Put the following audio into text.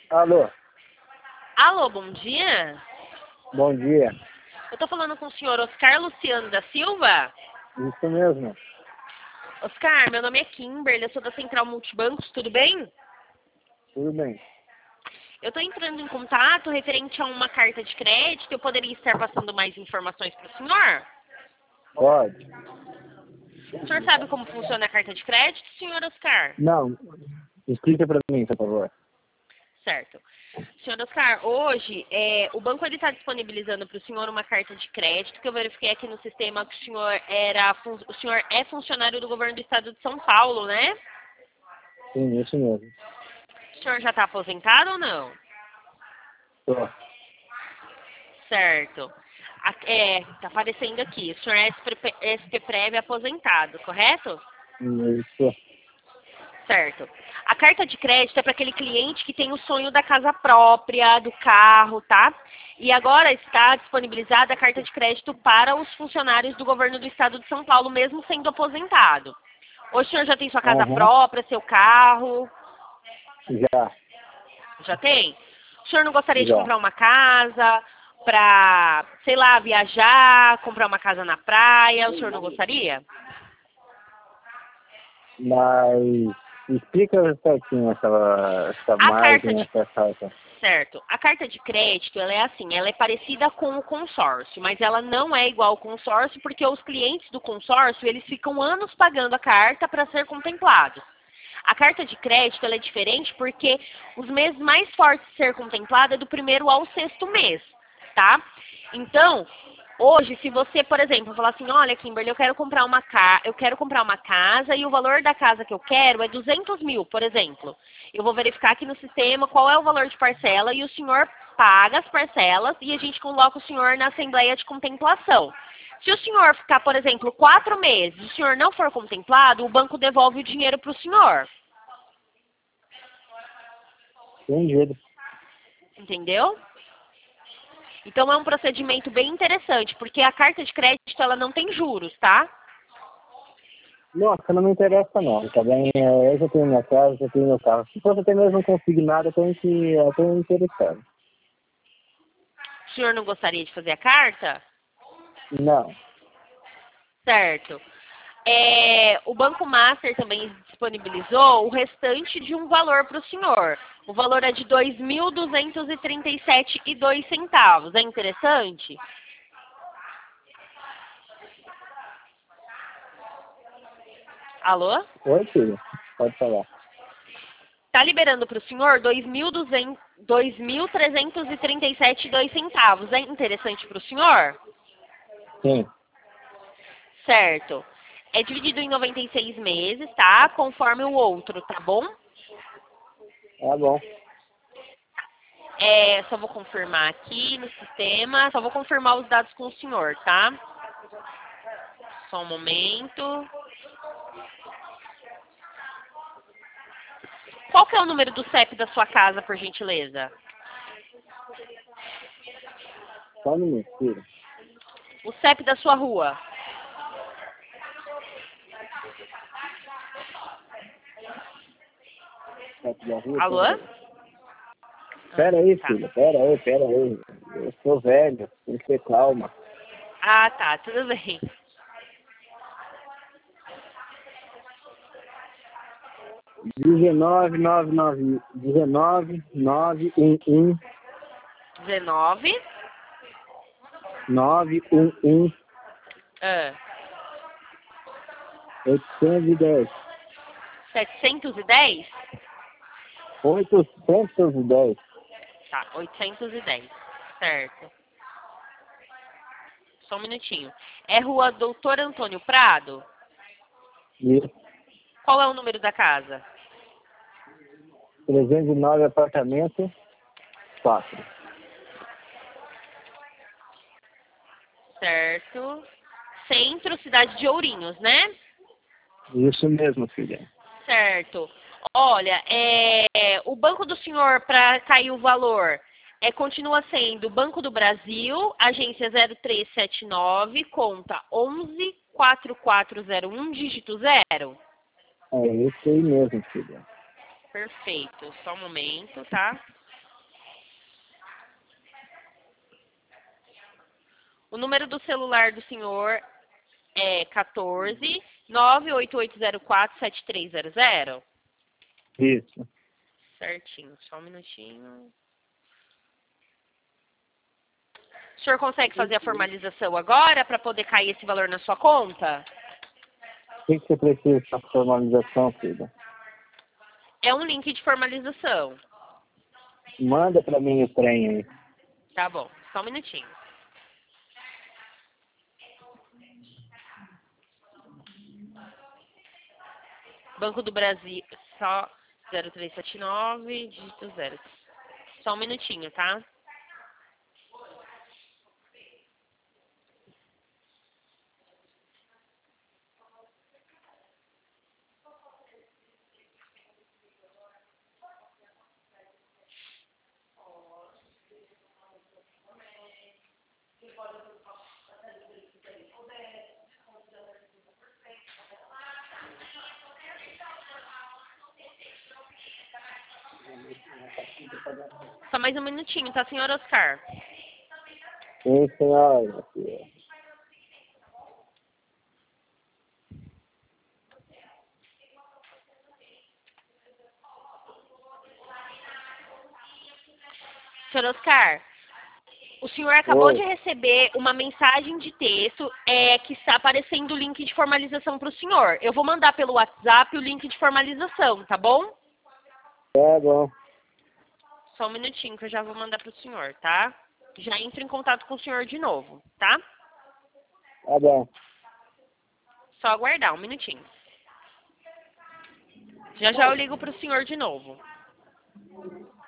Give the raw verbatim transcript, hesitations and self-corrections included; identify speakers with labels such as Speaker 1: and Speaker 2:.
Speaker 1: Alô,
Speaker 2: Alô, bom dia.
Speaker 1: bom dia.
Speaker 2: Eu tô falando com o senhor Oscar Luciano da Silva.
Speaker 1: Isso mesmo.
Speaker 2: Oscar, meu nome é Kimberly, eu sou da Central Multibancos, tudo bem?
Speaker 1: Tudo bem.
Speaker 2: Eu tô entrando em contato referente a uma carta de crédito. Eu poderia estar passando mais informações para o senhor?
Speaker 1: Pode.
Speaker 2: O senhor sabe como funciona a carta de crédito, senhor Oscar?
Speaker 1: Não, explica para mim, por favor.
Speaker 2: Certo. Senhor Oscar, hoje é, o banco está disponibilizando para o senhor uma carta de crédito que eu verifiquei aqui no sistema que o senhor era fun- o senhor é funcionário do governo do estado de São Paulo, né?
Speaker 1: Sim, isso mesmo.
Speaker 2: O senhor já está aposentado ou não?
Speaker 1: Tô.
Speaker 2: Certo. A- É, está aparecendo aqui. O senhor é S P Prev aposentado, correto?
Speaker 1: Isso.
Speaker 2: Certo. A carta de crédito é para aquele cliente que tem o sonho da casa própria, do carro, tá? E agora está disponibilizada a carta de crédito para os funcionários do governo do estado de São Paulo, mesmo sendo aposentado. Hoje o senhor já tem sua casa
Speaker 1: Aham.
Speaker 2: própria, seu carro?
Speaker 1: Já,
Speaker 2: Já tem? O senhor não gostaria de
Speaker 1: já.
Speaker 2: comprar uma casa para, sei lá, viajar, comprar uma casa na praia? O senhor não gostaria?
Speaker 1: Mas explica certinho essa, essa
Speaker 2: A carta
Speaker 1: margem,
Speaker 2: de
Speaker 1: essa carta.
Speaker 2: Certo. A carta de crédito, ela é assim, ela é parecida com o consórcio, mas ela não é igual ao consórcio porque os clientes do consórcio, eles ficam anos pagando a carta para ser contemplados. A carta de crédito, ela é diferente porque os meses mais fortes de ser contemplado é do primeiro ao sexto mês, tá? Então, hoje, se você, por exemplo, falar assim, olha, Kimberly, eu quero comprar uma ca... eu quero comprar uma casa e o valor da casa que eu quero é duzentos mil, por exemplo. Eu vou verificar aqui no sistema qual é o valor de parcela e o senhor paga as parcelas e a gente coloca o senhor na assembleia de contemplação. Se o senhor ficar, por exemplo, quatro meses e o senhor não for contemplado, o banco devolve o dinheiro para o senhor.
Speaker 1: Entendido.
Speaker 2: Entendeu? Então é um procedimento bem interessante, porque a carta de crédito ela não tem juros, tá?
Speaker 1: Nossa, não me interessa não, tá bem? É, eu já tenho minha casa, já tenho meu carro. Se fosse até mesmo consignado, eu tenho que, eu tenho interessado.
Speaker 2: O senhor não gostaria de fazer a carta?
Speaker 1: Não.
Speaker 2: Certo. É, o Banco Master também disponibilizou o restante de um valor para o senhor. O valor é de dois mil duzentos e trinta e sete e dois centavos. É interessante? Alô?
Speaker 1: Oi, filho. Pode falar.
Speaker 2: Está liberando para o senhor dois mil trezentos e trinta e sete e dois centavos. É interessante para o senhor?
Speaker 1: Sim.
Speaker 2: Certo. É dividido em noventa e seis meses, tá? Conforme o outro, tá bom?
Speaker 1: Tá bom.
Speaker 2: É, só vou confirmar aqui no sistema. Só vou confirmar os dados com o senhor, tá? Só um momento. Qual que é o número do C E P da sua casa, por gentileza?
Speaker 1: Só um minuto, filho.
Speaker 2: O C E P da sua rua.
Speaker 1: Sete da rua,
Speaker 2: Alô?
Speaker 1: pera aí. Pera aí,
Speaker 2: Tá.
Speaker 1: filho. Pera aí, pera aí. Eu sou velho. Tem que ter calma.
Speaker 2: Ah, tá. Tudo bem.
Speaker 1: dezenove, nove, nove, dezenove, nove, um, um,
Speaker 2: dezenove.
Speaker 1: nove, um, um,
Speaker 2: Ah,
Speaker 1: oitocentos e dez.
Speaker 2: setecentos e dez?
Speaker 1: oitocentos e dez.
Speaker 2: Tá, oitocentos e dez. Certo. Só um minutinho. É rua Doutor Antônio Prado?
Speaker 1: Isso.
Speaker 2: Qual é o número da casa?
Speaker 1: trezentos e nove, apartamento quatro.
Speaker 2: Certo. Centro, cidade de Ourinhos, né?
Speaker 1: Isso mesmo, filha.
Speaker 2: Certo. Olha, é, o banco do senhor, para cair o valor, é, continua sendo Banco do Brasil, agência zero três sete nove, conta onze quatro quatro zero um, dígito zero.
Speaker 1: É isso aí mesmo, filha.
Speaker 2: Perfeito. Só um momento, tá? O número do celular do senhor é quatorze, nove oito oito zero quatro, sete três zero zero?
Speaker 1: Isso.
Speaker 2: Certinho, só um minutinho. O senhor consegue fazer a formalização agora para poder cair esse valor na sua conta?
Speaker 1: O que, que você precisa para formalização, filha?
Speaker 2: É um link de formalização.
Speaker 1: Manda para mim o trem aí.
Speaker 2: Tá bom, só um minutinho. Banco do Brasil, só zero três sete nove, dígito zero. Só um minutinho, tá? Só mais um minutinho, tá, senhor Oscar?
Speaker 1: Sim, senhora, filha.
Speaker 2: Senhor Oscar, o senhor acabou
Speaker 1: Oi.
Speaker 2: de receber uma mensagem de texto é, que está aparecendo o link de formalização para o senhor. Eu vou mandar pelo WhatsApp o link de formalização, tá bom?
Speaker 1: Tá bom.
Speaker 2: Só um minutinho que eu já vou mandar para o senhor, tá? Já entro em contato com o senhor de novo, tá?
Speaker 1: Tá bom.
Speaker 2: Só aguardar um minutinho. Já já eu ligo para o senhor de novo.